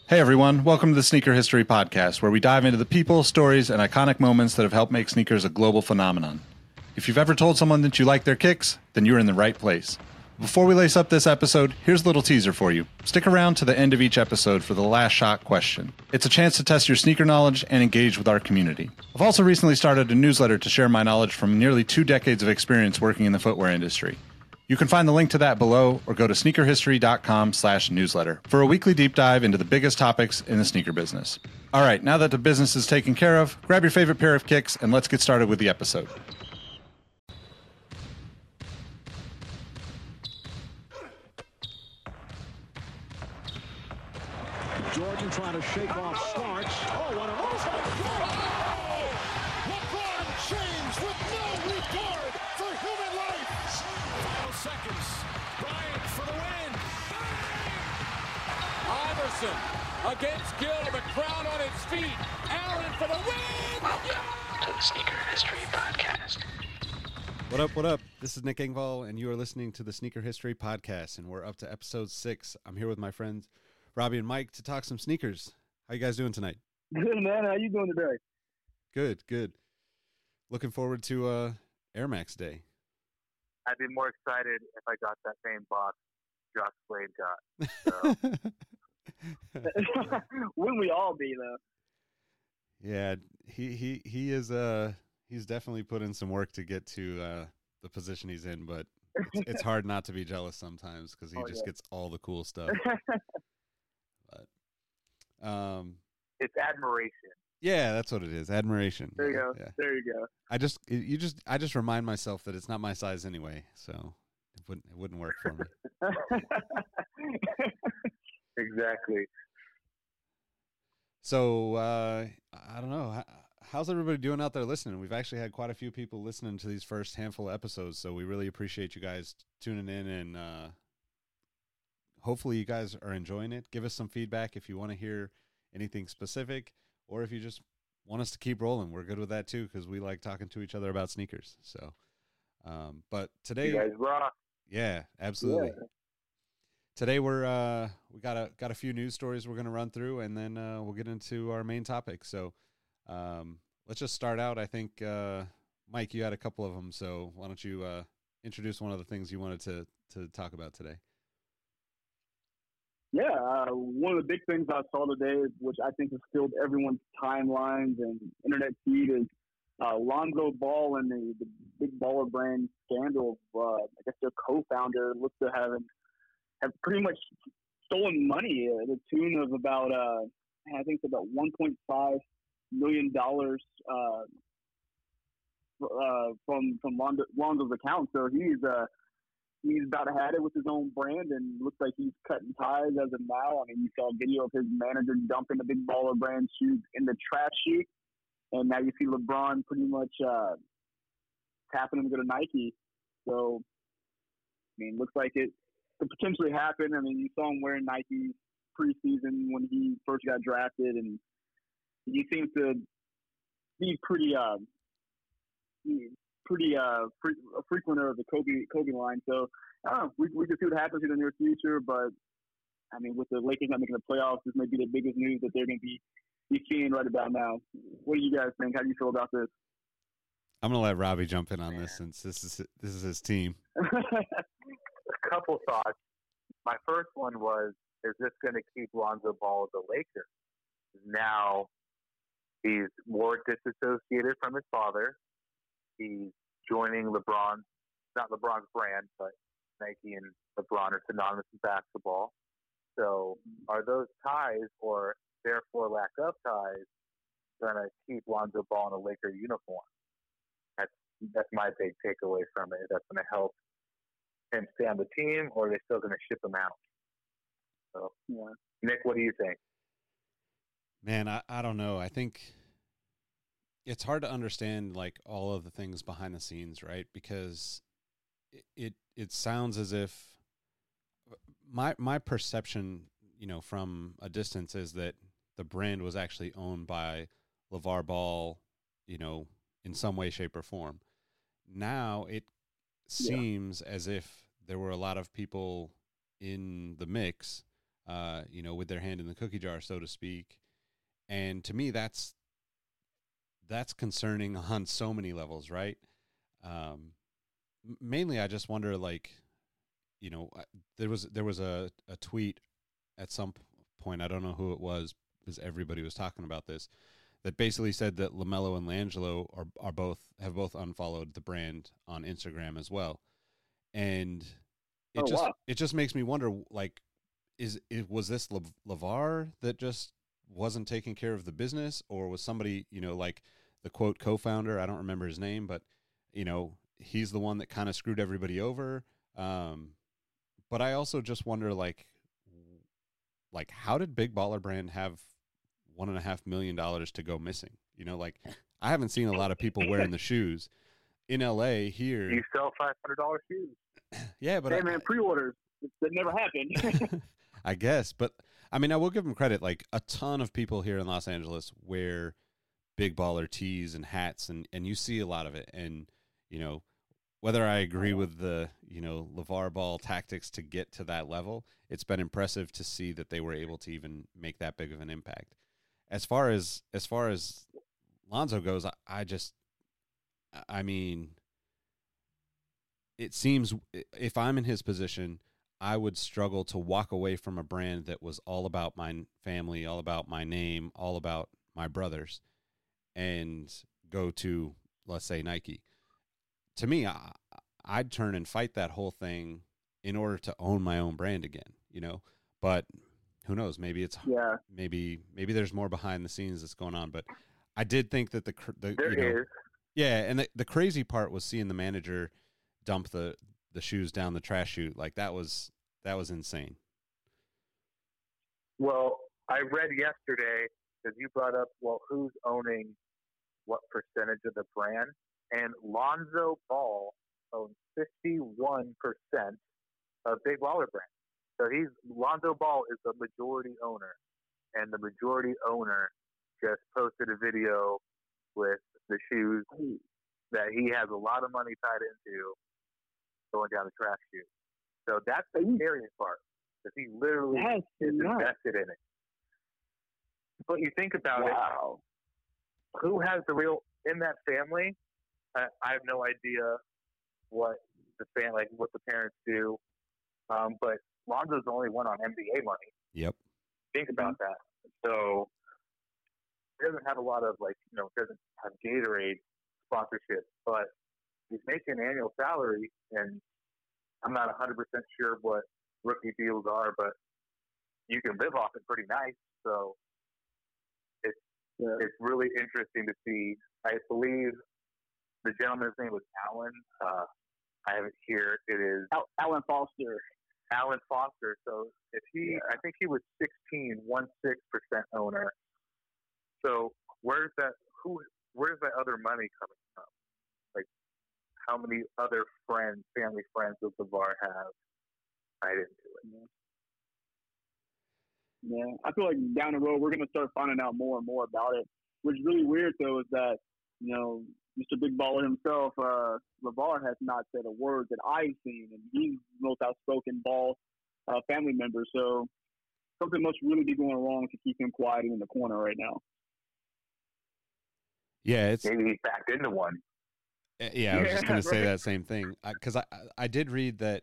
Hey everyone, welcome to the Sneaker History Podcast, where we dive into the people, stories, and iconic moments that have helped make sneakers a global phenomenon. If you've ever told someone that you like their kicks, then you're in the right place. Before we lace up this episode, here's a little teaser for you. Stick around to the end of each episode for the last shot question. It's a chance to test your sneaker knowledge and engage with our community. I've also recently started a newsletter to share my knowledge from nearly 2 decades of experience working in the footwear industry. You can find the link to that below or go to sneakerhistory.com/newsletter for a weekly deep dive into the biggest topics in the sneaker business. All right, now that the business is taken care of, grab your favorite pair of kicks and let's get started with the episode. Jordan trying to shake off Starks. Oh, what a LeBron James with no regard for human life. Final seconds. Bryant for the win. Iverson against Gill. The crowd on its feet. Allen for the win. Welcome to the Sneaker History Podcast. What up? This is Nick Engvall, and you are listening to the Sneaker History Podcast, and we're up to episode 6. I'm here with my friends Robbie and Mike to talk some sneakers. How you guys doing tonight? Good, man. How you doing today? Good. Looking forward to Air Max Day. I'd be more excited if I got that same box Josh Slade got. So. Wouldn't we all be though? Yeah, he is he's definitely put in some work to get to the position he's in, but it's hard not to be jealous sometimes because he gets all the cool stuff. But it's admiration. Yeah, that's what it is. Admiration. There you go. Yeah. There you go. I just remind myself that it's not my size anyway, so it wouldn't work for me. Exactly. So I don't know. How's everybody doing out there listening? We've actually had quite a few people listening to these first handful of episodes, so we really appreciate you guys tuning in, and hopefully you guys are enjoying it. Give us some feedback if you want to hear anything specific, or if you just want us to keep rolling. We're good with that too, because we like talking to each other about sneakers. So, but today, you guys rock. Yeah, absolutely. Yeah. Today we got a few news stories we're gonna run through, and then we'll get into our main topic. So, let's just start out. I think Mike, you had a couple of them, so why don't you introduce one of the things you wanted to talk about today? Yeah, one of the big things I saw today, which I think has filled everyone's timelines and internet feed, is Lonzo Ball and the Big Baller Brand scandal. I guess their co-founder looks to have pretty much stolen money at the tune of about I think it's about $1.5 million from Lonzo's account. So he's about to have it with his own brand, and looks like he's cutting ties as of now. I mean, you saw a video of his manager dumping the Big Baller Brand shoes in the trash chute, and now you see LeBron pretty much tapping him to go to Nike. So, I mean, looks like it could potentially happen. I mean, you saw him wearing Nike preseason when he first got drafted, and he seems to be pretty a frequenter of the Kobe line. So I don't know. We can see what happens in the near future, but I mean, with the Lakers not making the playoffs, this may be the biggest news that they're going to be seeing right about now. What do you guys think? How do you feel about this? I'm gonna let Robbie jump in on this since this is his team. A couple thoughts. My first one was, is this going to keep Lonzo Ball as a Laker? Now he's more disassociated from his father. He's joining not LeBron's brand, but Nike and LeBron are synonymous with basketball. So are those ties, or therefore lack of ties, going to keep Lonzo Ball in a Laker uniform? That's my big takeaway from it. That's going to help him stay on the team, or are they still going to ship him out? So, yeah. Nick, what do you think? Man, I don't know. I think it's hard to understand like all of the things behind the scenes, right? Because it sounds as if my perception, from a distance, is that the brand was actually owned by LeVar Ball, in some way, shape, or form. Now it seems as if there were a lot of people in the mix with their hand in the cookie jar, so to speak. And to me, that's concerning on so many levels, right? Mainly, I just wonder, like, there was a tweet at some point, I don't know who it was, because everybody was talking about this, that basically said that LaMelo and LiAngelo have both unfollowed the brand on Instagram as well. And it just makes me wonder, like, was this LeVar that just wasn't taking care of the business, or was somebody, like the quote co-founder, I don't remember his name, but he's the one that kind of screwed everybody over. But I also just wonder, like how did Big Baller Brand have $1.5 million to go missing? Like, I haven't seen a lot of people wearing the shoes in LA here. You sell $500 shoes. Yeah, but hey man, pre-orders that never happened. I guess, but I mean, I will give them credit. Like, a ton of people here in Los Angeles wear Big Baller tees and hats, and you see a lot of it. And whether I agree with the LeVar Ball tactics to get to that level, it's been impressive to see that they were able to even make that big of an impact. As far as Lonzo goes, I mean, it seems, if I'm in his position, I would struggle to walk away from a brand that was all about my family, all about my name, all about my brothers, and go to, let's say, Nike. To me, I'd turn and fight that whole thing in order to own my own brand again, but who knows? Maybe maybe there's more behind the scenes that's going on. But I did think that There is. Yeah. And the crazy part was seeing the manager dump the shoes down the trash chute. Like, that was insane. Well, I read yesterday, because you brought up, who's owning what percentage of the brand? And Lonzo Ball owns 51% of Big Baller Brand. So Lonzo Ball is the majority owner, and the majority owner just posted a video with the shoes that he has a lot of money tied into going down the trash chute. So that's the scariest part, because he literally is invested in it. But you think about it, who has the real in that family? I have no idea what the parents do, but Lonzo's the only one on NBA money. Yep. Think about that. So he doesn't have a lot of doesn't have Gatorade sponsorship, but he's making an annual salary, and I'm not 100% sure what rookie deals are, but you can live off it pretty nice. So it's really interesting to see. I believe the gentleman's name was Alan. I have it here. It is Alan Foster. Alan Foster. So I think he was 16% owner. So where's that other money coming from? Like, how many other family friends does LeVar have tied into it? Yeah, I feel like down the road we're going to start finding out more and more about it. What's really weird, though, is that, Mr. Big Baller himself, LeVar, has not said a word that I've seen, and he's the most outspoken Ball family member. So something must really be going wrong to keep him quiet in the corner right now. Yeah, maybe he's backed into one. Yeah, I was just going to say that same thing, because I did read that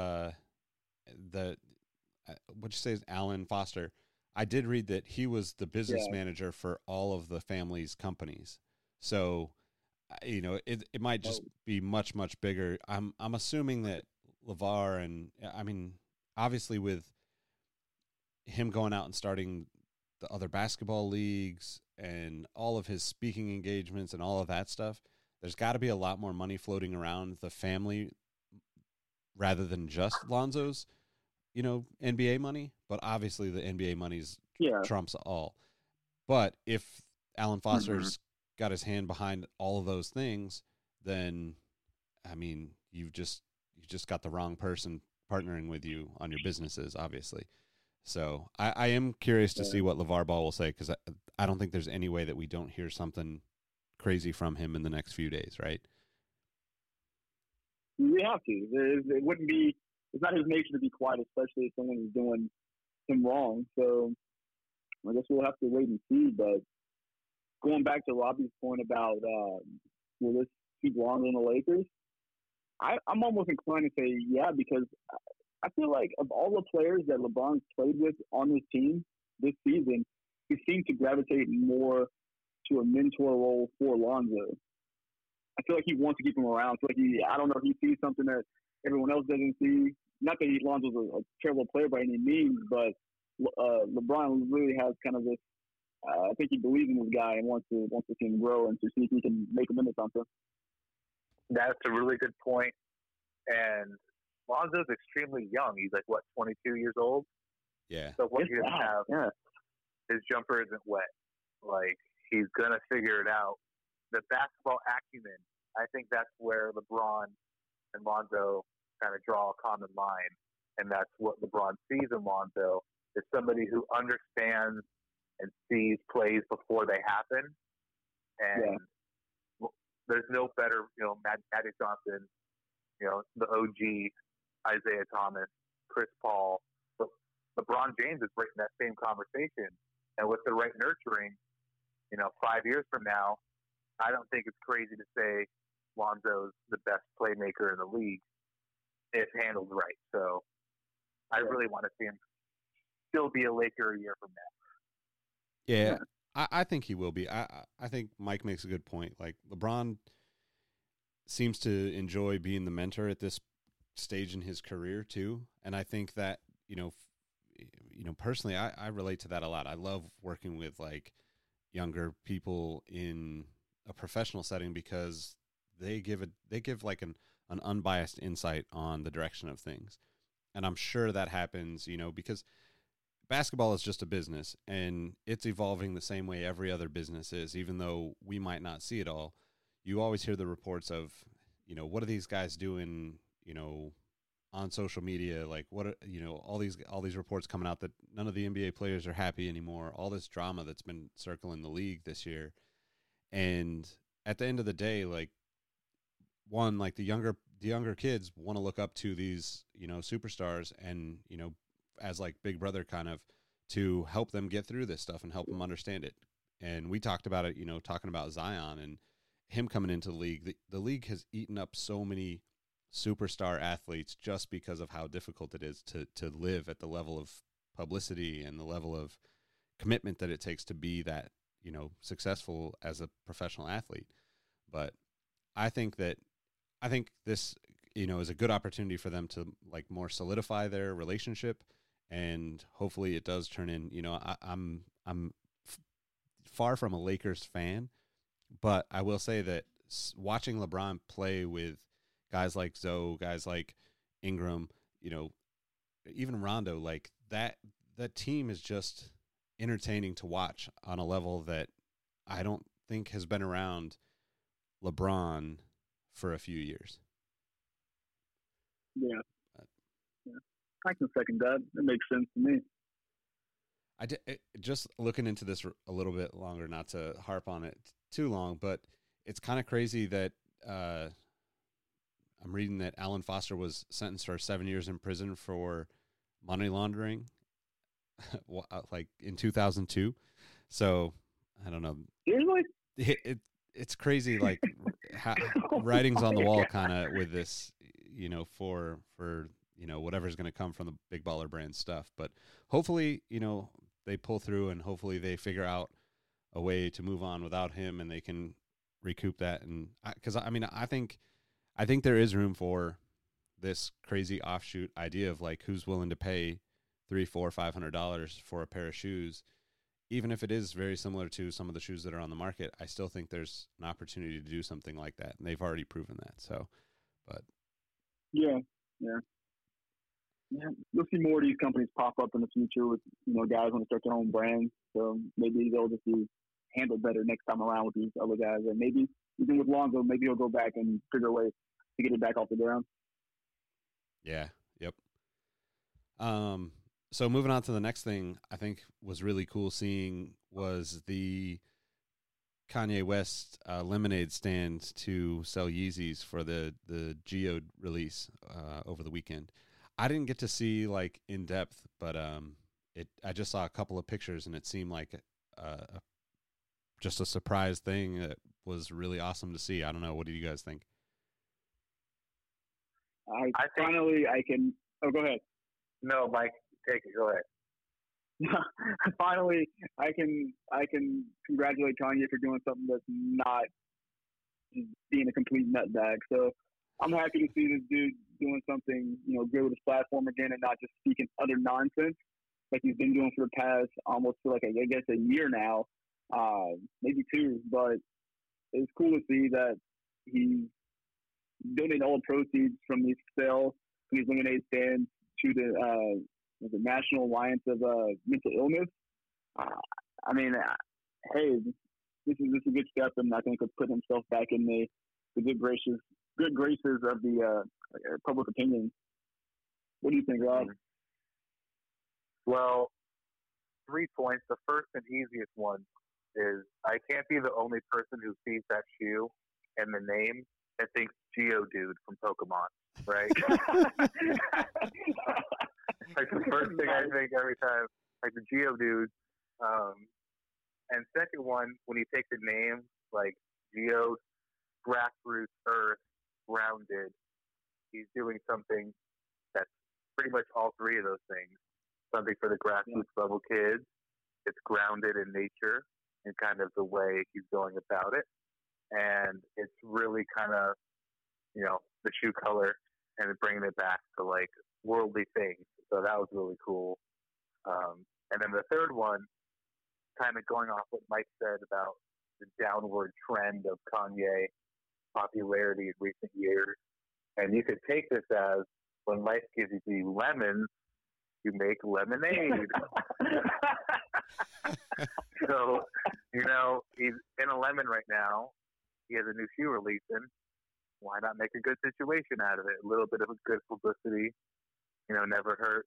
what'd you say is Alan Foster. I did read that he was the business manager for all of the family's companies. So, it might just be much, much bigger. I'm assuming that LeVar, and I mean, obviously with him going out and starting the other basketball leagues and all of his speaking engagements and all of that stuff, there's got to be a lot more money floating around the family rather than just Lonzo's, NBA money. But obviously the NBA money's trumps all. But if Alan Foster's got his hand behind all of those things, then I mean, you've just got the wrong person partnering with you on your businesses, obviously. So I am curious to see what LeVar Ball will say, because I don't think there's any way that we don't hear something crazy from him in the next few days, right? We have to. It wouldn't be. It's not his nature to be quiet, especially if someone is doing him wrong. So I guess we'll have to wait and see. But going back to Robbie's point about will this keep Lonzo in the Lakers, I'm almost inclined to say yeah, because I feel like of all the players that LeBron's played with on his team this season, he seems to gravitate more to a mentor role for Lonzo. I feel like he wants to keep him around. I feel like I don't know if he sees something that everyone else doesn't see. Not that Lonzo's a terrible player by any means, but LeBron really has kind of this. I think he believes in this guy and wants to see him grow and to see if he can make him into something. That's a really good point. And Lonzo's extremely young. He's like, 22 years old? Yeah. So what he doesn't have, his jumper isn't wet. Like, he's going to figure it out. The basketball acumen, I think that's where LeBron and Lonzo kind of draw a common line. And that's what LeBron sees in Lonzo, is somebody who understands and sees plays before they happen. And there's no better, Magic Johnson, the OG, Isaiah Thomas, Chris Paul. But LeBron James is right in that same conversation. And with the right nurturing, 5 years from now, I don't think it's crazy to say Lonzo's the best playmaker in the league if handled right. So I really want to see him still be a Laker a year from now. Yeah. I think he will be. I think Mike makes a good point. Like, LeBron seems to enjoy being the mentor at this stage in his career too. And I think that, personally, I relate to that a lot. I love working with like younger people in a professional setting because they give like an unbiased insight on the direction of things. And I'm sure that happens, because basketball is just a business and it's evolving the same way every other business is, even though we might not see it all. You always hear the reports of, what are these guys doing, on social media? Like what, all these reports coming out that none of the NBA players are happy anymore, all this drama that's been circling the league this year. And at the end of the day, like the younger kids want to look up to these, superstars and, as like big brother kind of to help them get through this stuff and help them understand it. And we talked about it, talking about Zion and him coming into the league. The league has eaten up so many superstar athletes just because of how difficult it is to live at the level of publicity and the level of commitment that it takes to be that, successful as a professional athlete. But I think this, is a good opportunity for them to like more solidify their relationship, and hopefully it does turn in. I'm far from a Lakers fan, but I will say that watching LeBron play with guys like Zoe, guys like Ingram, even Rondo, like that team is just entertaining to watch on a level that I don't think has been around LeBron for a few years. Yeah. I can second that. It makes sense to me. Just looking into this a little bit longer, not to harp on it too long, but it's kind of crazy that I'm reading that Alan Foster was sentenced for 7 years in prison for money laundering, like in 2002. So I don't know. Seriously? It's crazy, like writings on the wall kind of with this, for whatever's going to come from the Big Baller Brand stuff. But hopefully, they pull through and hopefully they figure out a way to move on without him and they can recoup that. And because I think there is room for this crazy offshoot idea of like who's willing to pay $300, $400, $500 for a pair of shoes. Even if it is very similar to some of the shoes that are on the market, I still think there's an opportunity to do something like that. And they've already proven that. So, but. Yeah. You'll see more of these companies pop up in the future with, guys want to start their own brands. So maybe they'll just be handled better next time around with these other guys. And maybe even with Lonzo, maybe he'll go back and figure a way to get it back off the ground. Yeah. Yep. So moving on to the next thing I think was really cool seeing was the Kanye West lemonade stand to sell Yeezys for the Geode release over the weekend. I didn't get to see like in depth, but I just saw a couple of pictures and it seemed like just a surprise thing that was really awesome to see. I don't know. What do you guys think? I can. Oh, go ahead. No, Mike, take it. Go ahead. Finally, I can congratulate Kanye for doing something that's not just being a complete nutbag. So I'm happy to see this dude doing something, good with his platform again and not just speaking utter nonsense like he's been doing for the past almost for like, I guess, a year now, maybe two. But it's cool to see that he donated all the proceeds from these sales, from these lemonade stands to the National Alliance of Mental Illness. Hey, this is a good step, and I think he'll put himself back in the good graces of the public opinion. What do you think, Rob? Well, 3 points. The first and easiest one is I can't be the only person who sees that shoe and the name and thinks Geodude from Pokemon, right? Like the first thing I think every time, like the Geodude. And second one, when you take the name, like Geo, grassroots, earth, grounded, he's doing something that's pretty much all three of those things. Something for the grassroots level kids. It's grounded in nature and kind of the way he's going about it. And it's really kind of, the shoe color and bringing it back to like worldly things. So that was really cool. And then the third one, kind of going off what Mike said about the downward trend of Kanye popularity in recent years. And you could take this as when life gives you lemons, you make lemonade. So, he's in a lemon right now. He has a new shoe releasing. Why not make a good situation out of it? A little bit of a good publicity, never hurt.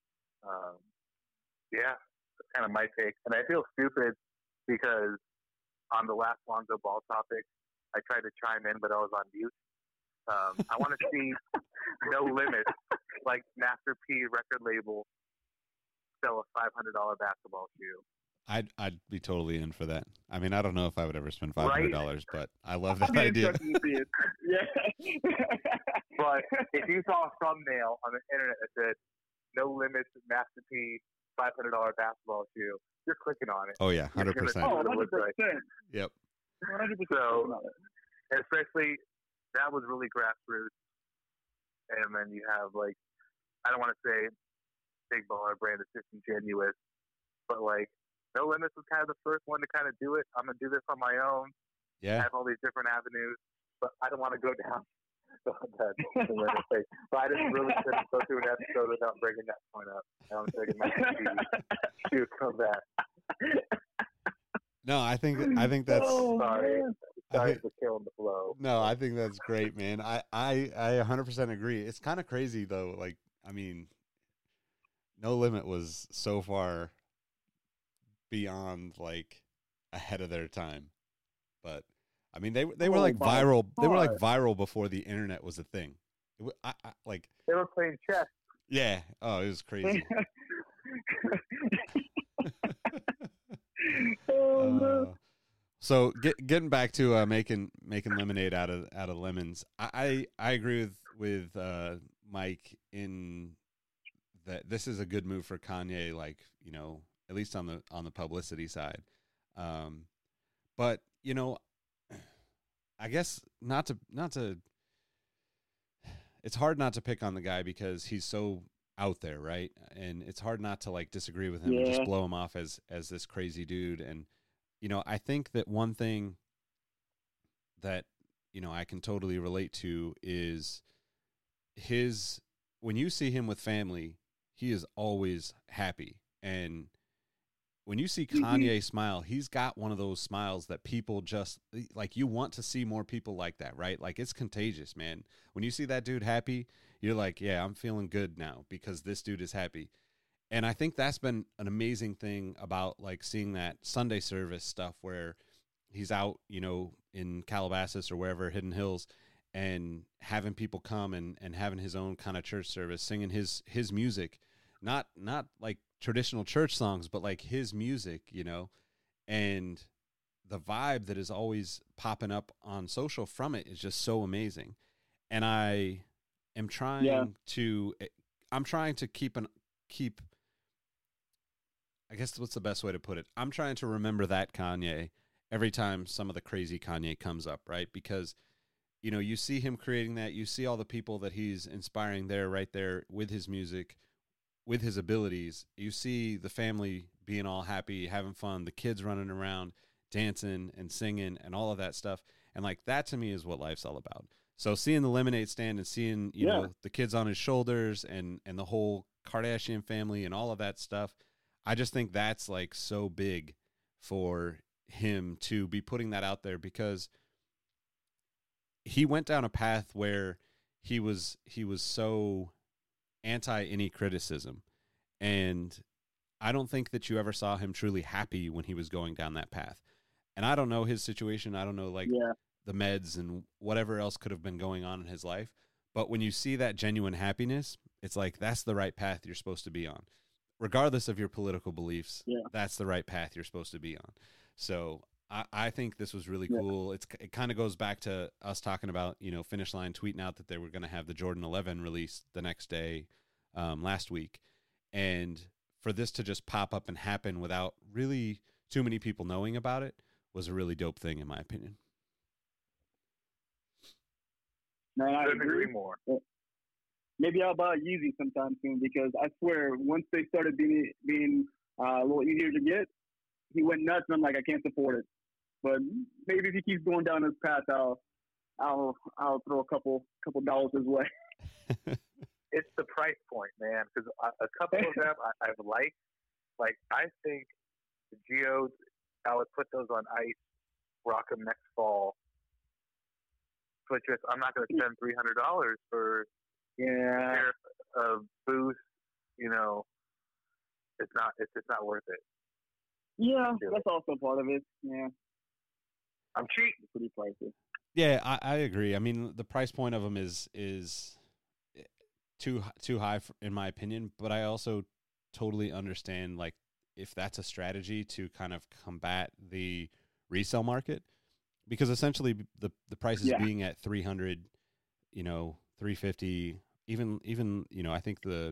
That's kind of my take. And I feel stupid because on the last Lonzo Ball topic, I tried to chime in, but I was on mute. I want to see No Limit, like Master P record label, sell a $500 basketball shoe. I'd be totally in for that. I mean, I don't know if I would ever spend $500, but I love that I'd be idea. interested to see it. Yeah. But if you saw a thumbnail on the internet that said No Limits Master P $500 basketball shoe, you're clicking on it. Oh yeah, 100%. Oh, 100%. Yep. 100%. So, especially that was really grassroots. And then you have like, I don't want to say Big Baller Brand is disingenuous, but like No Limits was kind of the first one to kind of do it. I'm gonna do this on my own. Yeah. Have all these different avenues, but I don't want to go down that limit thing. But I just really couldn't go through an episode without bringing that point up. I'm thinking my to come back. No, I think that's. Sorry for killing the flow. No, I think that's great, man. I 100% agree. It's kind of crazy though. Like, I mean, No Limit was so far beyond like ahead of their time, but I mean they were like viral. They were like viral before the internet was a thing. Like they were playing chess. Yeah. Oh, it was crazy. So getting back to making lemonade out of lemons, I agree with Mike in that this is a good move for Kanye, like, at least on the publicity side. But I guess not to it's hard not to pick on the guy because he's so out there, right? And it's hard not to like disagree with him and just blow him off as this crazy dude. And I think that one thing that I can totally relate to is when you see him with family, he is always happy. And when you see Kanye smile, he's got one of those smiles that people just like, you want to see more people like that, right? Like, it's contagious, man. When you see that dude happy, you're like, yeah, I'm feeling good now because this dude is happy. And I think that's been an amazing thing about like seeing that Sunday service stuff where he's out, in Calabasas or wherever, Hidden Hills, and having people come and having his own kind of church service, singing his music. not like traditional church songs, but like his music, and the vibe that is always popping up on social from it is just so amazing. And I am trying to keep, I guess what's the best way to put it? I'm trying to remember that Kanye every time some of the crazy Kanye comes up, right? Because, you see him creating that, you see all the people that he's inspiring there, right there with his music, with his abilities. You see the family being all happy, having fun, the kids running around, dancing and singing and all of that stuff. And like that to me is what life's all about. So seeing the lemonade stand and seeing, the kids on his shoulders and the whole Kardashian family and all of that stuff, I just think that's like so big for him to be putting that out there, because he went down a path where he was so anti any criticism. And I don't think that you ever saw him truly happy when he was going down that path. And I don't know his situation. I don't know the meds and whatever else could have been going on in his life. But when you see that genuine happiness, it's like, that's the right path you're supposed to be on. Regardless of your political beliefs, that's the right path you're supposed to be on. So I think this was really cool. It kind of goes back to us talking about, Finish Line tweeting out that they were going to have the Jordan 11 released the next day last week. And for this to just pop up and happen without really too many people knowing about it was a really dope thing, in my opinion. Man, I Couldn't agree. agree more. Maybe I'll buy a Yeezy sometime soon, because I swear once they started being a little easier to get, he went nuts, and I'm like, I can't support it. But maybe if he keeps going down this path, I'll throw a couple dollars his way. It's the price point, man. Because a couple of them I've liked. Like, I think the Geos, I would put those on ice, rock them next fall. But just, I'm not going to spend $300 for a pair of boots. It's just not worth it. Yeah, that's also part of it. Yeah, I'm cheap. it's pretty pricey. Yeah, I agree. I mean, the price point of them is too high in my opinion, but I also totally understand, like, if that's a strategy to kind of combat the resale market, because essentially the prices being at 300, 350, even I think the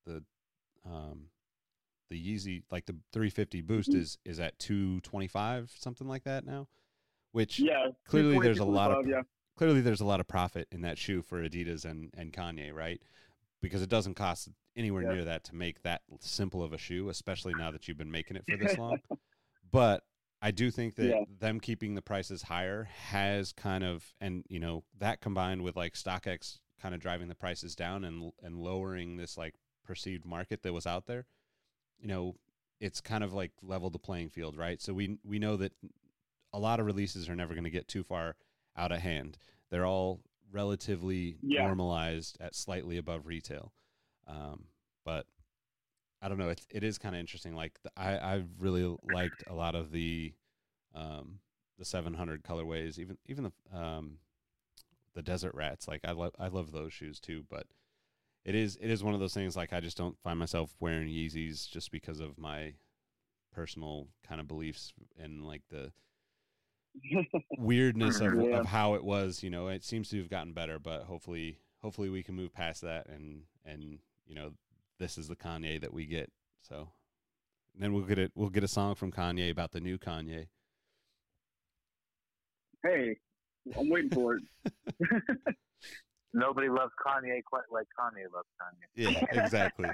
Yeezy, like the 350 Boost is at 225, something like that now, which clearly there's a lot of profit in that shoe for Adidas and Kanye, right? Because it doesn't cost anywhere near that to make that simple of a shoe, especially now that you've been making it for this long. But I do think that them keeping the prices higher has kind of, and that combined with like StockX kind of driving the prices down and lowering this like perceived market that was out there, it's kind of like leveled the playing field, right? So we know that a lot of releases are never going to get too far out of hand. They're all relatively normalized at slightly above retail. But I don't know. It is kind of interesting. Like I've really liked a lot of the 700 colorways, even the Desert Rats. Like I love those shoes too. But it is one of those things. Like I just don't find myself wearing Yeezys just because of my personal kind of beliefs and like the weirdness of how it was. It seems to have gotten better, but hopefully we can move past that and this is the Kanye that we get. So then we'll get a song from Kanye about the new Kanye. Hey, I'm waiting for it. Nobody loves Kanye quite like Kanye loves Kanye. Yeah, exactly.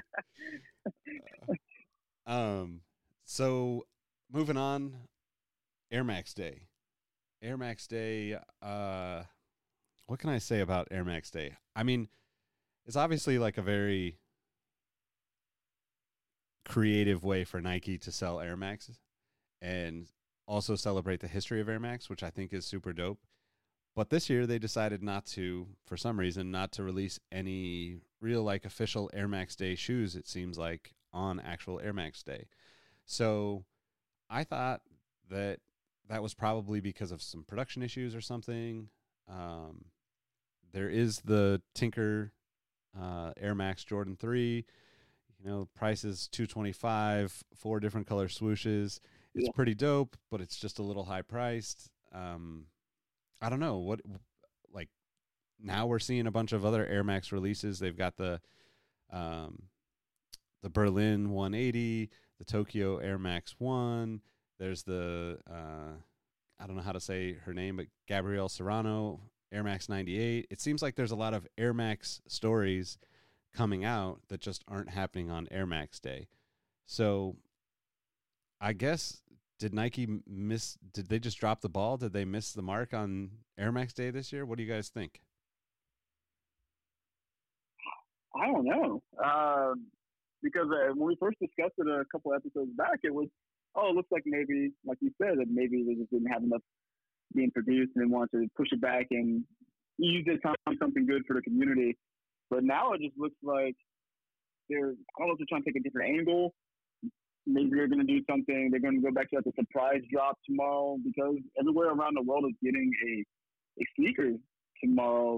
So moving on, Air Max Day. Air Max Day, what can I say about Air Max Day? I mean, it's obviously like a very creative way for Nike to sell Air Maxes and also celebrate the history of Air Max, which I think is super dope. But this year they decided for some reason, not to release any real like official Air Max Day shoes, it seems like, on actual Air Max Day. So I thought that was probably because of some production issues or something. There is the Tinker Air Max Jordan 3. price is $225, 4 different color swooshes. It's pretty dope, but it's just a little high priced. I don't know what, like, now we're seeing a bunch of other Air Max releases. They've got the Berlin 180, the Tokyo Air Max 1. There's the I don't know how to say her name, but Gabrielle Serrano Air Max 98. It seems like there's a lot of Air Max stories coming out that just aren't happening on Air Max Day. So I guess, did Nike did they just drop the ball? Did they miss the mark on Air Max Day this year? What do you guys think? I don't know. Because when we first discussed it a couple episodes back, it was, it looks like maybe, like you said, that maybe they just didn't have enough being produced and they wanted to push it back and use it to do something good for the community. But now it just looks like I don't know if they're trying to take a different angle. Maybe they're going to do something. They're going to go back to like a surprise drop tomorrow, because everywhere around the world is getting a sneaker tomorrow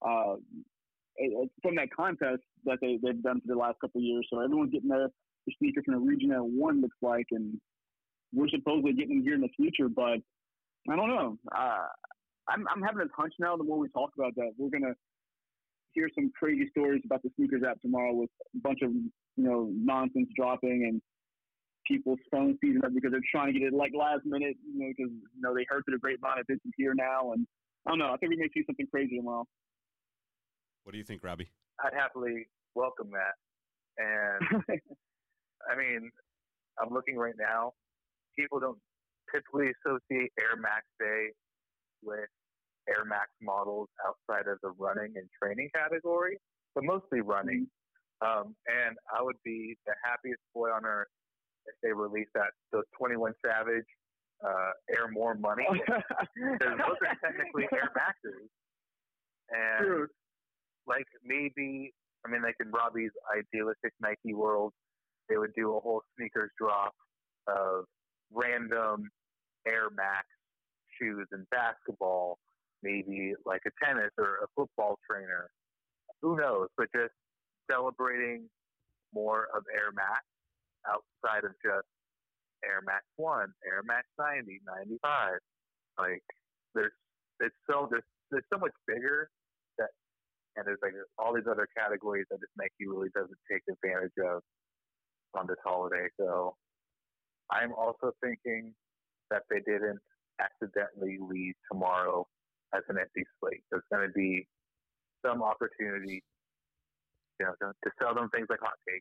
from that contest that they've done for the last couple of years. So everyone's getting the sneaker from the region that one looks like, and we're supposedly getting them here in the future. But I don't know. I'm having a hunch now. The more we talk about that, we're going to hear some crazy stories about the sneakers app tomorrow, with a bunch of nonsense dropping and people's phones seizing up because they're trying to get it like last minute, because they heard through the grapevine that this is here now. And I don't know. I think we may see something crazy tomorrow. What do you think, Robbie? I'd happily welcome that. And I mean, I'm looking right now. People don't typically associate Air Max Day with Air Max models outside of the running and training category, but mostly running. And I would be the happiest boy on earth if they release those 21 Savage Air More Money. Because those are technically Air Maxes. And True. like maybe, like in Robbie's idealistic Nike world, they would do a whole sneakers drop of random Air Max shoes in basketball, maybe like a tennis or a football trainer. Who knows? But just celebrating more of Air Max outside of just Air Max 1, Air Max 90, 95. Like, there's so much bigger that, and there's like all these other categories that this Nike really doesn't take advantage of on this holiday. So I'm also thinking that they didn't accidentally leave tomorrow as an empty slate. There's going to be some opportunity, to sell them things like hotcakes.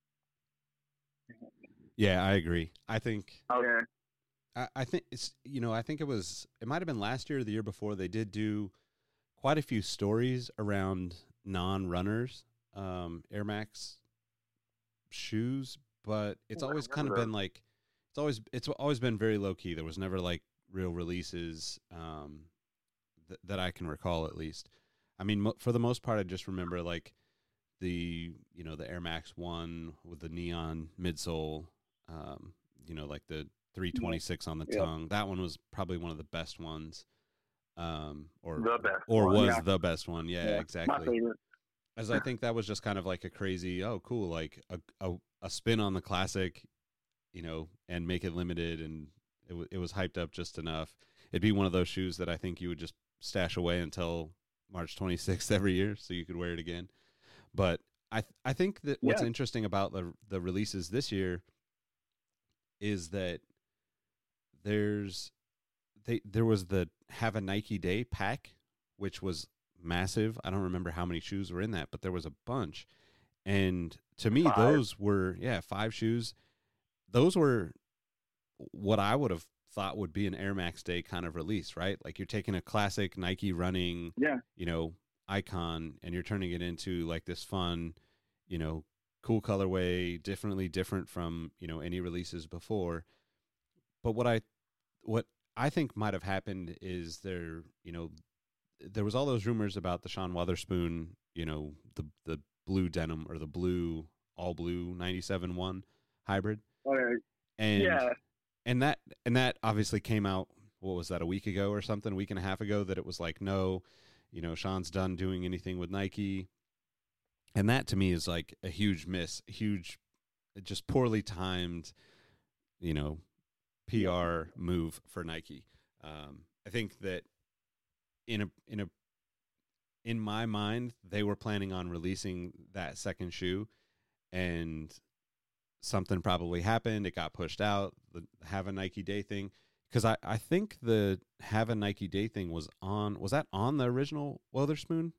Yeah, I agree. I think. Okay. I think it's. I think it might have been last year or the year before. They did do quite a few stories around non-runners, Air Max shoes, but it's always kind of been like, it's always been very low key. There was never like real releases that I can recall, at least. I mean, for the most part, I just remember like the Air Max 1 with the neon midsole, like the 326 on the tongue. That one was probably one of the best ones. The best one. Yeah, exactly. My favorite. As I think that was just kind of like a crazy, cool, like a spin on the classic, and make it limited, and it was hyped up just enough. It'd be one of those shoes that I think you would just stash away until March 26th every year, so you could wear it again. But I think that what's interesting about the releases this year is that there was the Have a Nike Day pack, which was massive. I don't remember how many shoes were in that, but there was a bunch. And to me, 5. those were 5 shoes. Those were what I would have thought would be an Air Max Day kind of release, right? Like you're taking a classic Nike running, icon, and you're turning it into like this fun, cool colorway, different from, any releases before. But what I think might have happened is there was all those rumors about the Sean Wotherspoon, the blue denim or the blue, all blue 97-1 hybrid. Okay. And that obviously came out, what was that, a week ago or something, a week and a half ago, that it was like, no, Sean's done doing anything with Nike. And that to me is like a huge miss, a huge just poorly timed, you know, PR move for Nike. I think that in my mind, they were planning on releasing that second shoe, and something probably happened. It got pushed out. The Have a Nike Day thing, because I think the Have a Nike Day thing was that on the original Weatherspoon?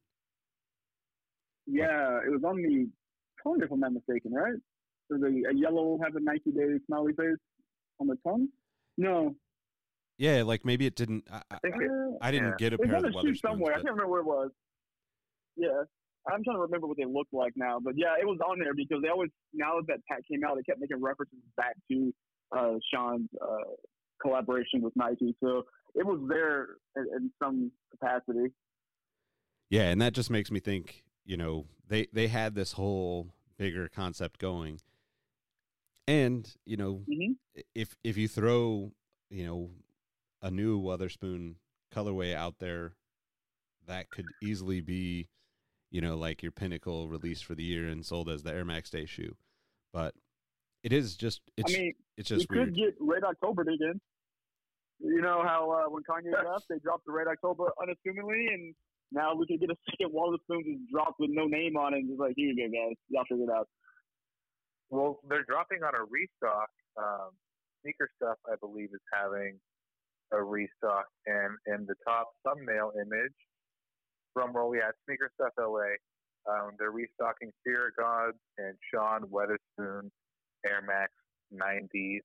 Yeah, it was on the tongue, if I'm not mistaken, right? There's a yellow Have a Nike Day smiley face on the tongue. No. Yeah, like maybe it didn't. I didn't get a It's pair on of the the shoe Weatherspoons. somewhere. I But can't remember where it was. Yeah, I'm trying to remember what they looked like now. But yeah, it was on there because they always, now that Pat came out, they kept making references back to Sean's collaboration with Nike. So it was there in some capacity. yeah, and that just makes me think, you know, they had this whole bigger concept going. And, you know, if you throw, you know, a new Weatherspoon colorway out there, that could easily be, you know, like your pinnacle release for the year and sold as the Air Max Day shoe. But it's just we weird. could get Red October again. You know how when Kanye left, they dropped the Red October unassumingly, and now we could get a second Weatherspoon just dropped with no name on it, and just like, here you go, guys, y'all figure it out. Well, they're dropping on a restock. Sneaker Stuff, I believe, is having a restock, and in the top thumbnail image, drum roll, yeah, Sneaker Stuff LA. They're restocking Fear of God and Sean Weatherspoon Air Max 97.1.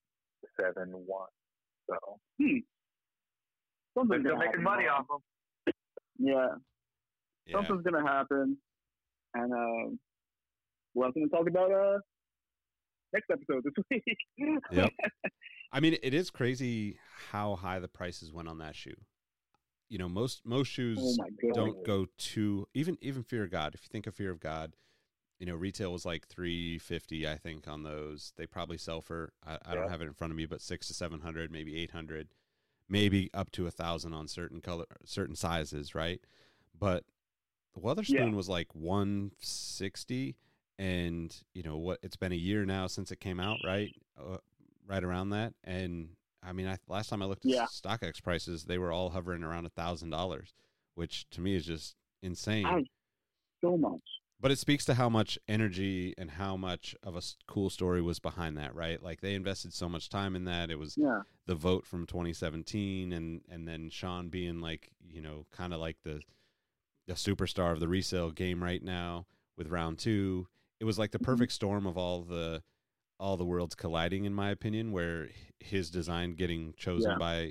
So Something's they're gonna making happen, money man. off them. Yeah, Yeah. something's gonna happen, and we're also gonna talk about next episode this week. Yep. I mean, it is crazy how high the prices went on that shoe. You know, most shoes Oh my goodness. don't go to even Fear of God. If you think of Fear of God, you know, retail was like $350, I think, on those. They probably sell for I don't have it in front of me, but $600 to $700, maybe $800, maybe up to $1,000 on certain sizes, right? But the Weatherspoon was like $160, and you know what? It's been a year now since it came out, right? Right around that, and I mean, last time I looked at StockX prices, they were all hovering around $1,000, which to me is just insane. So much. But it speaks to how much energy and how much of a cool story was behind that, right? Like they invested so much time in that. It was the vote from 2017, and then Sean being like, you know, kind of like the superstar of the resale game right now with round 2. It was like the perfect storm of all the worlds colliding, in my opinion, where his design getting chosen by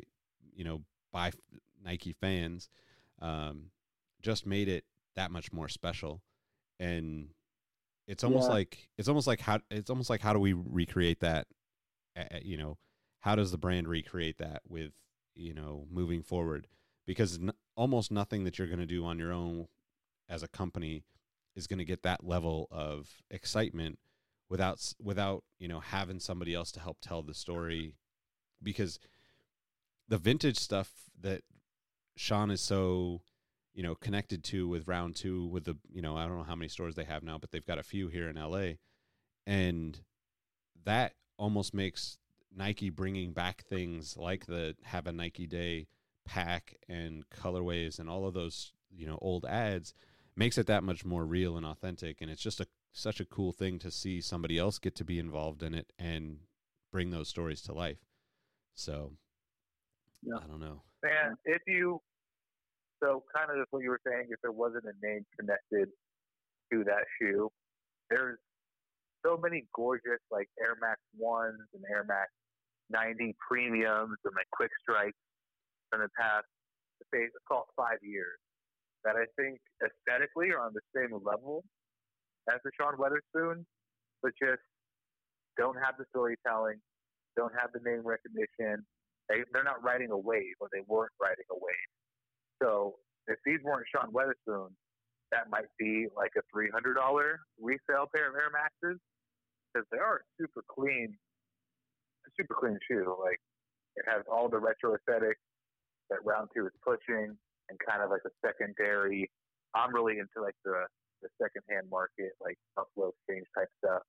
Nike fans just made it that much more special. And it's almost like how do we recreate that? You know, how does the brand recreate that with, you know, moving forward? Because almost nothing that you're going to do on your own as a company is going to get that level of excitement without you know, having somebody else to help tell the story. Because the vintage stuff that Sean is so, you know, connected to with round 2, with the, you know, I don't know how many stores they have now, but they've got a few here in LA, and that almost makes Nike bringing back things like the Have a Nike Day pack and colorways and all of those, you know, old ads, makes it that much more real and authentic. And it's just such a cool thing to see somebody else get to be involved in it and bring those stories to life. So I don't know, man. So kind of what you were saying, if there wasn't a name connected to that shoe, there's so many gorgeous like Air Max 1s and Air Max 90 premiums and like quick strikes in the past, let's call it 5 years, that I think aesthetically are on the same level as the Sean Weatherspoon, but just don't have the storytelling, don't have the name recognition. They're not riding a wave, or they weren't riding a wave. So if these weren't Sean Weatherspoon, that might be like a $300 resale pair of Air Maxes, because they are a super clean shoe. Like, it has all the retro aesthetic that round 2 is pushing, and kind of like a secondary. I'm really into like the secondhand market, like Buffalo Exchange type stuff.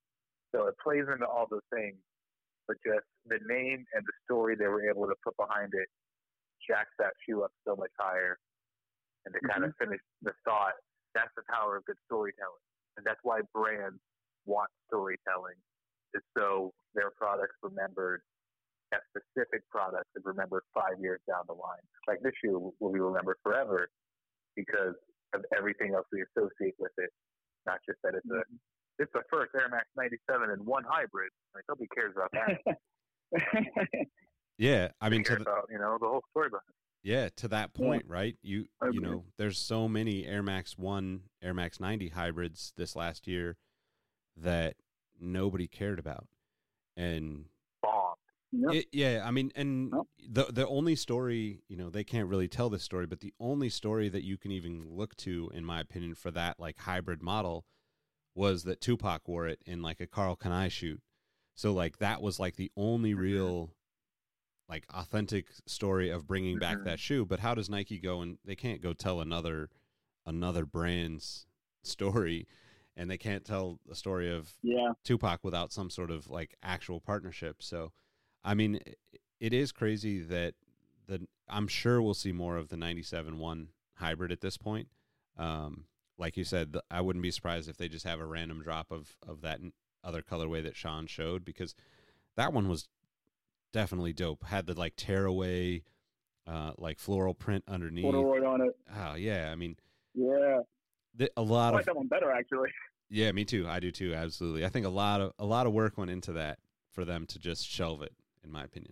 So it plays into all those things, but just the name and the story they were able to put behind it jacks that shoe up so much higher. And to kind of finish the thought, that's the power of good storytelling. And that's why brands want storytelling, is so their products remembered, that specific product is remembered 5 years down the line. Like this shoe will be remembered forever because of everything else we associate with it. Not just that it's the first Air Max 97 and one hybrid. Like, nobody cares about that. Yeah, I mean, They care about, the whole story behind it. yeah, to that point, right? You know, there's so many Air Max 1, Air Max 90 hybrids this last year that nobody cared about. And Bomb. yeah, I mean, and the only story, they can't really tell this story, but the only story that you can even look to, in my opinion, for that like hybrid model was that Tupac wore it in like a Carl Kanai shoot. So like that was like the only real like authentic story of bringing back that shoe. But how does Nike go, and they can't go tell another brand's story, and they can't tell a story of Tupac without some sort of like actual partnership. So, I mean, it is crazy that I'm sure we'll see more of the 97-1 hybrid at this point. Like you said, I wouldn't be surprised if they just have a random drop of that other colorway that Sean showed, because that one was definitely dope. Had the like tearaway, like floral print underneath. Corduroy on it. Oh yeah, I mean, Yeah. a lot I like of that one better, actually. yeah, me too. I do too. Absolutely. I think a lot of work went into that for them to just shelve it, in my opinion.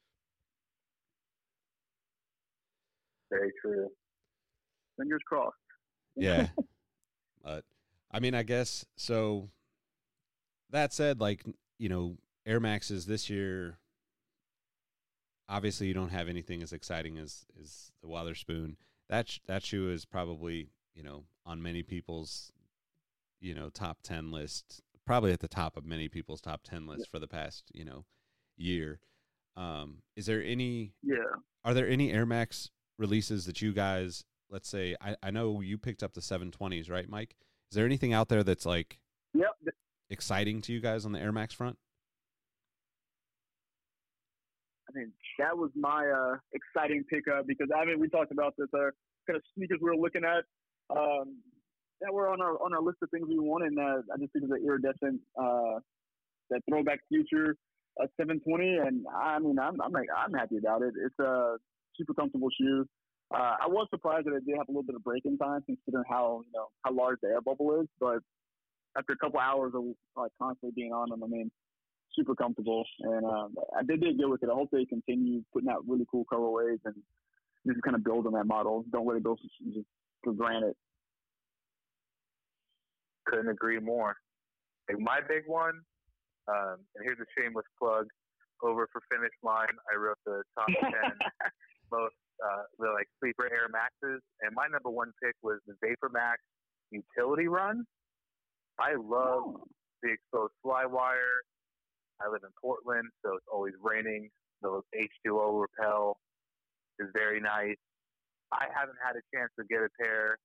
Very true. Fingers crossed. Yeah. But I mean, I guess so. That said, like, Air Maxes this year, obviously you don't have anything as exciting as the Wotherspoon. That shoe is probably, on many people's, top 10 list, probably at the top of many people's top 10 list for the past, year. Is there any, are there any Air Max releases that you guys, let's say, I know you picked up the 720s, right, Mike? Is there anything out there that's like exciting to you guys on the Air Max front? I mean, that was my exciting pickup, because we talked about this kind of sneakers we were looking at that were on our list of things we wanted. And I just think of the iridescent, that throwback future 720, and I mean, I'm happy about it. It's a super comfortable shoe. I was surprised that it did have a little bit of break-in time, considering how large the air bubble is. But after a couple hours of like constantly being on them, I mean, super comfortable, and I did good with it. I hope they continue putting out really cool colorways and just kind of build on that model. Don't let it go for granted. Couldn't agree more. Like my big one, and here's a shameless plug, over for Finish Line, I wrote the top 10 most the like sleeper Air Maxes, and my number one pick was the Vapor Max Utility Run. I love the exposed fly wire. I live in Portland, so it's always raining. The H2O repel is very nice. I haven't had a chance to get a pair.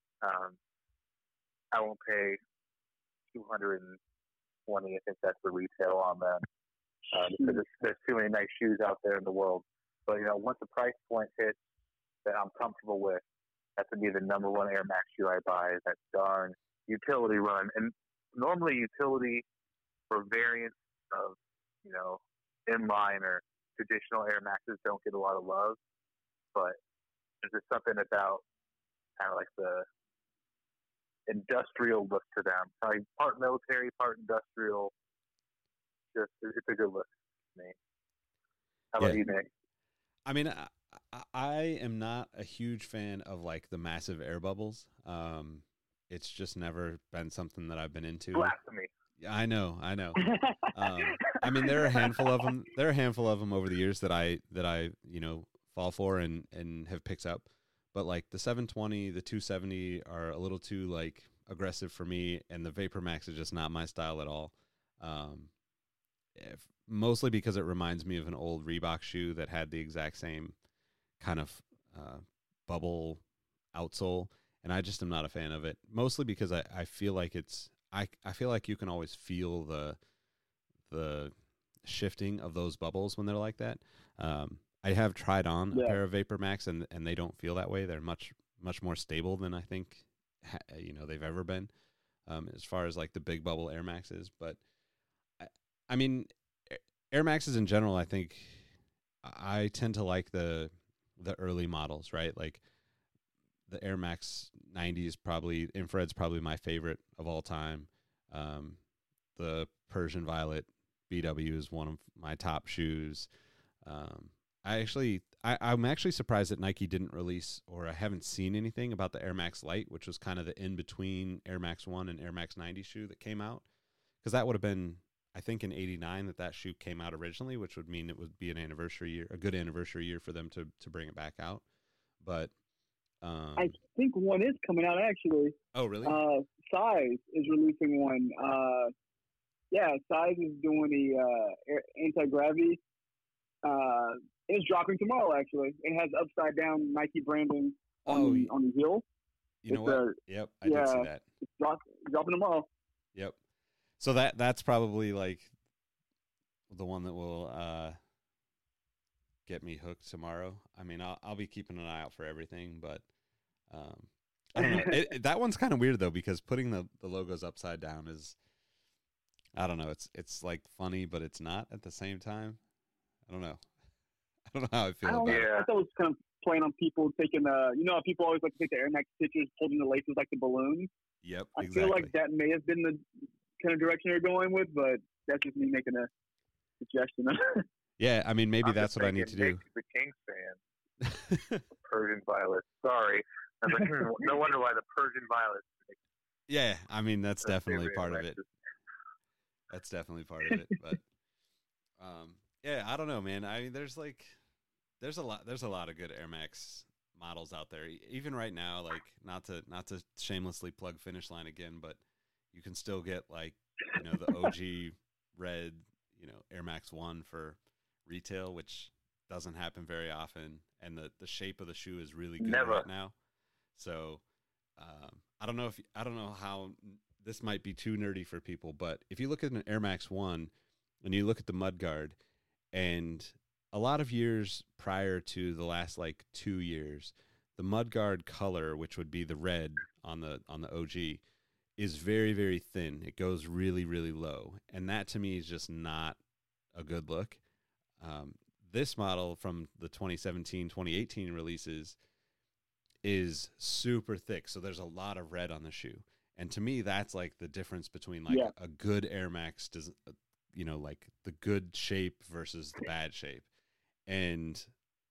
I won't pay $220. I think that's the retail on them. Because there's too many nice shoes out there in the world. But once the price point hits that I'm comfortable with, that's gonna be the number one Air Max shoe I buy. Is that darn Utility Run. And normally utility for variants of inline or traditional Air Maxes don't get a lot of love, but there's just something about kind of like the industrial look to them. Like part military, part industrial. Just it's a good look to me. How about you, Nick? I mean, I am not a huge fan of like the massive air bubbles. It's just never been something that I've been into. Blasphemy. I know. I mean, there are a handful of them. There are a handful of them over the years that I fall for and have picked up. But like the 720, the 270 are a little too like aggressive for me, and the Vapor Max is just not my style at all. Mostly because it reminds me of an old Reebok shoe that had the exact same kind of bubble outsole, and I just am not a fan of it. Mostly because I feel like I feel like you can always feel the shifting of those bubbles when they're like that. I have tried on a pair of Vapor Max, and they don't feel that way. They're much more stable than I think they've ever been, as far as like the big bubble Air Maxes. But I mean, Air Maxes in general, I think I tend to like the early models, right? Like the Air Max 90 is probably, infrared's probably my favorite of all time. The Persian Violet BW is one of my top shoes. I'm actually surprised that Nike didn't release, or I haven't seen anything about the Air Max Lite, which was kind of the in-between Air Max 1 and Air Max 90 shoe that came out. Because that would have been, I think, in '89 that shoe came out originally, which would mean it would be an anniversary year, a good anniversary year for them to bring it back out. But I think one is coming out, actually. Oh, really? Size is releasing one. Size is doing the anti-gravity. It's dropping tomorrow, actually. It has upside down Nike branding on the heel. You know what? Yep, I did see that. It's dropping tomorrow. Yep. So that's probably like the one that will get me hooked tomorrow. I mean, I'll be keeping an eye out for everything, but I don't know. That one's kind of weird though, because putting the logos upside down is, I don't know. It's like funny, but it's not at the same time. I don't know how I feel about it. I thought it was kind of playing on people taking how people always like to take the Air Max pictures, holding the laces like the balloons. Yep, I feel like that may have been the kind of direction they're going with, but that's just me making a suggestion. Yeah, I mean, maybe that's what I need to do. The Kings fan. Persian Violet. Sorry. No wonder why the Persian Violet. Yeah, I mean, that's definitely part of it. That's definitely part of it. But yeah, I don't know, man. I mean, there's a lot of good Air Max models out there. Even right now, like not to shamelessly plug Finish Line again, but you can still get like, the OG red, Air Max 1 for retail, which doesn't happen very often, and the shape of the shoe is really good right now. So I don't know how this might be too nerdy for people, but if you look at an Air Max 1 and you look at the mudguard, and a lot of years prior to the last like 2 years, the mudguard color, which would be the red on the OG, is very, very thin. It goes really, really low, and that to me is just not a good look. This model from the 2017-2018 releases is super thick, so there's a lot of red on the shoe. And to me, that's like the difference between like a good Air Max, like the good shape versus the bad shape. And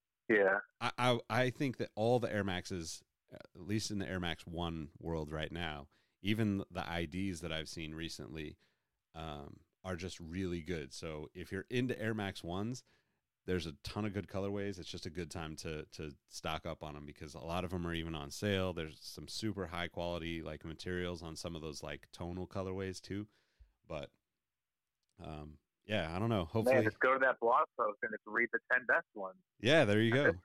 I think that all the Air Maxes, at least in the Air Max 1 world right now, even the IDs that I've seen recently, are just really good. So if you're into Air Max 1s, there's a ton of good colorways. It's just a good time to stock up on them, because a lot of them are even on sale. There's some super high quality like materials on some of those like tonal colorways too. But I don't know. Hopefully, man, just go to that blog post and just read the 10 best ones. Yeah, there you go.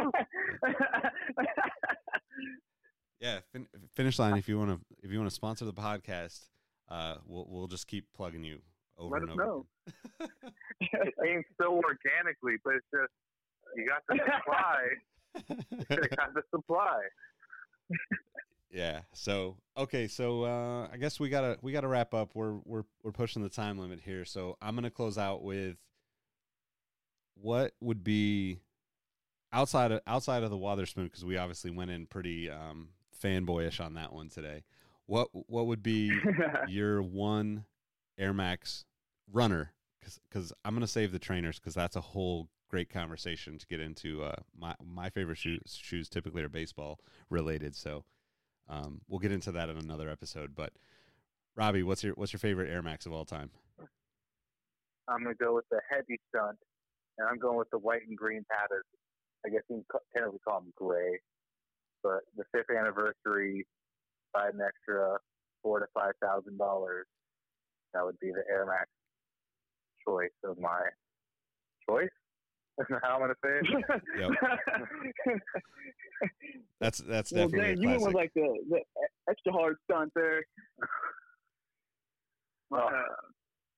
Yeah, Finish Line. If you want to sponsor the podcast, we'll just keep plugging you over and over. Let us know. It ain't so organically, but it's just you got the supply. You got the supply. Yeah. So okay. So I guess we gotta wrap up. We're pushing the time limit here. So I'm gonna close out with what would be outside of the Wotherspoon, because we obviously went in pretty fanboyish on that one today. What would be your one Air Max runner? Because I'm gonna save the trainers, because that's a whole great conversation to get into. My favorite shoes typically are baseball related, so we'll get into that in another episode. But Robbie, what's your favorite Air Max of all time? I'm gonna go with the heavy stunt, and I'm going with the white and green patterns. I guess you can technically call them gray, but the 5th anniversary, buy an extra $4,000 to $5,000. That would be the Air Max choice of my choice. That's how I'm gonna say it. Yep. That's definitely Dan, a you went classic. with like the extra hard stunt there.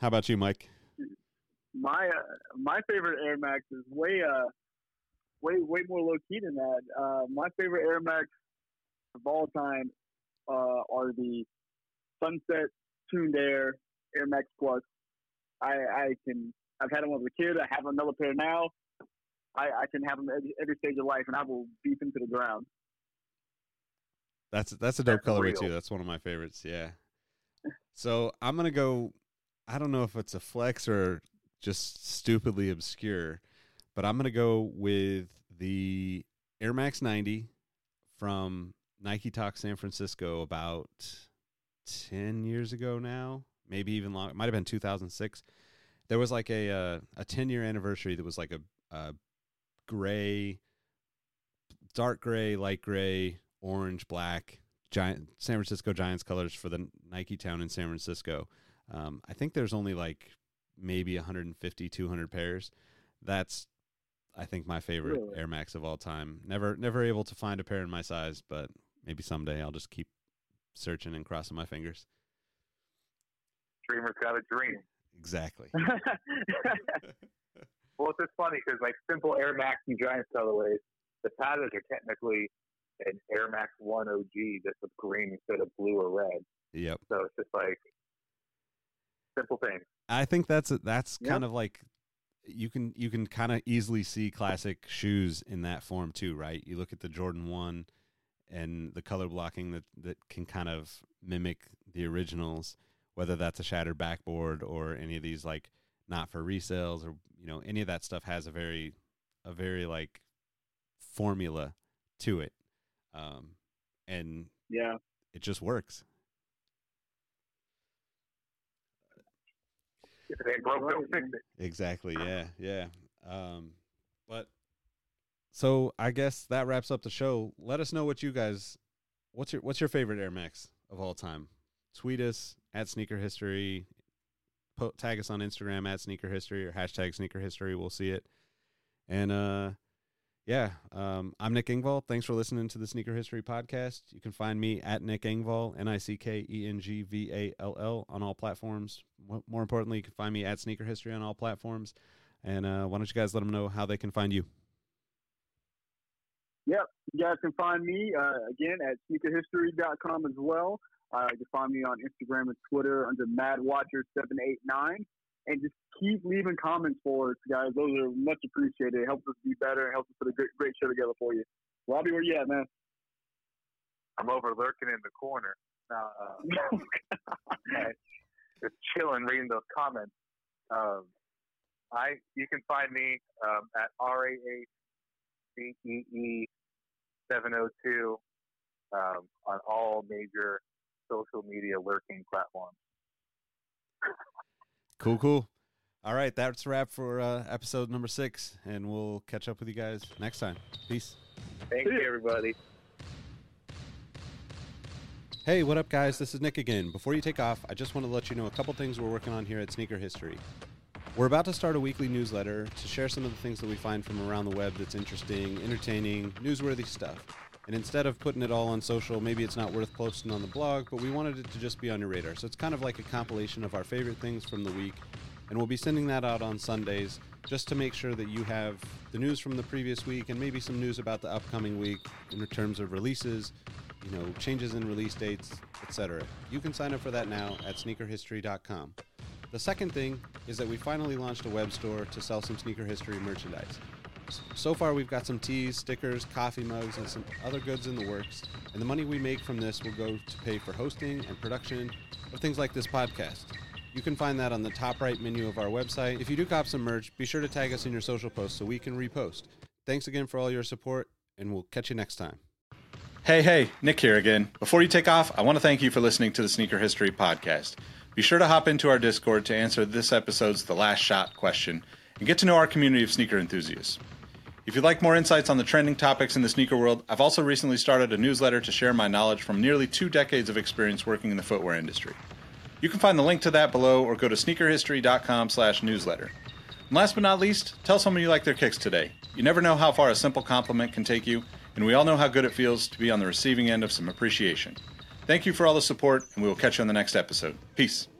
How about you, Mike? My favorite Air Max is way more low key than that. My favorite Air Max of all time are the Sunset Tuned Air Max Plus. I've had them as a kid. I have another pair now. I can have them every stage of life, and I will beat them to the ground. That's a dope colorway too. That's one of my favorites. Yeah. So I'm gonna go. I don't know if it's a flex or just stupidly obscure, but I'm gonna go with the Air Max 90 from Nike Talk San Francisco about 10 years ago now, maybe even longer. It might have been 2006. There was like a 10-year anniversary that was like a gray, dark gray, light gray, orange, black, San Francisco Giants colors for the Nike Town in San Francisco. I think there's only like maybe 150, 200 pairs. That's, I think, my favorite Air Max of all time. Never able to find a pair in my size, but maybe someday I'll just keep searching and crossing my fingers. Dreamer's got a dream. Exactly. Well, it's just funny because like simple Air Max and Giants colorways, the patterns are technically an Air Max 1 OG just with green instead of blue or red. Yep. So it's just like simple things. I think that's kind of like you can kind of easily see classic shoes in that form too, right? You look at the Jordan 1 and the color blocking that can kind of mimic the originals, whether that's a shattered backboard or any of these like not for resales or any of that stuff has a very like formula to it. And yeah, it just works. If it ain't broke, don't fix it. Exactly. Yeah. But so I guess that wraps up the show. Let us know what you guys, what's your favorite Air Max of all time? Tweet us at Sneaker History. Tag us on Instagram at Sneaker History or hashtag Sneaker History. We'll see it. And I'm Nick Engvall. Thanks for listening to the Sneaker History Podcast. You can find me at Nick Engvall, NickEngvall on all platforms. More importantly, you can find me at Sneaker History on all platforms. And why don't you guys let them know how they can find you? Yep. You guys can find me, again, at sneakerhistory.com as well. You can find me on Instagram and Twitter under MadWatcher789. And just keep leaving comments for us, guys. Those are much appreciated. It helps us be better. It helps us put a great show together for you. Robbie, where you at, man? I'm over lurking in the corner. Just chilling, reading those comments. You can find me at RAHCEE702 on all major social media lurking platforms. Cool. All right, that's a wrap for episode number 6, and we'll catch up with you guys next time. Peace. Thank you, everybody. Hey, what up, guys? This is Nick again. Before you take off, I just want to let you know a couple things we're working on here at Sneaker History. We're about to start a weekly newsletter to share some of the things that we find from around the web that's interesting, entertaining, newsworthy stuff. And instead of putting it all on social, maybe it's not worth posting on the blog, but we wanted it to just be on your radar. So it's kind of like a compilation of our favorite things from the week. And we'll be sending that out on Sundays just to make sure that you have the news from the previous week and maybe some news about the upcoming week in terms of releases, changes in release dates, etc. You can sign up for that now at sneakerhistory.com. The second thing is that we finally launched a web store to sell some Sneaker History merchandise. So far, we've got some tees, stickers, coffee mugs, and some other goods in the works, and the money we make from this will go to pay for hosting and production of things like this podcast. You can find that on the top right menu of our website. If you do cop some merch, be sure to tag us in your social posts so we can repost. Thanks again for all your support, and we'll catch you next time. Hey, Nick here again. Before you take off, I want to thank you for listening to the Sneaker History Podcast. Be sure to hop into our Discord to answer this episode's The Last Shot question and get to know our community of sneaker enthusiasts. If you'd like more insights on the trending topics in the sneaker world, I've also recently started a newsletter to share my knowledge from nearly 2 decades of experience working in the footwear industry. You can find the link to that below or go to sneakerhistory.com/newsletter. And last but not least, tell someone you like their kicks today. You never know how far a simple compliment can take you, and we all know how good it feels to be on the receiving end of some appreciation. Thank you for all the support, and we will catch you on the next episode. Peace.